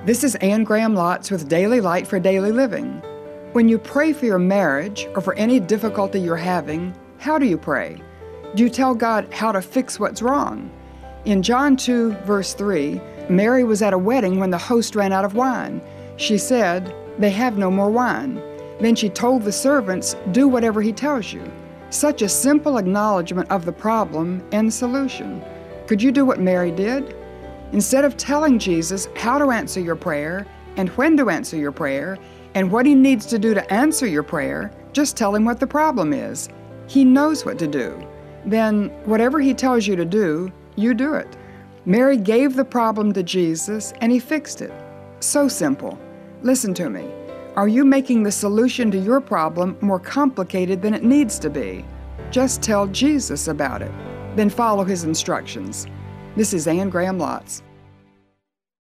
This is Anne Graham Lotz with Daily Light for Daily Living. When you pray for your marriage or for any difficulty you're having, how do you pray? Do you tell God how to fix what's wrong? In John 2, verse 3, Mary was at a wedding when the host ran out of wine. She said, "They have no more wine." Then she told the servants, "Do whatever he tells you." Such a simple acknowledgement of the problem and solution. Could you do what Mary did? Instead of telling Jesus how to answer your prayer and when to answer your prayer and what he needs to do to answer your prayer, just tell him what the problem is. He knows what to do. Then, whatever he tells you to do, you do it. Mary gave the problem to Jesus and he fixed it. So simple. Listen to me. Are you making the solution to your problem more complicated than it needs to be? Just tell Jesus about it. Then follow his instructions. This is Anne Graham Lotz.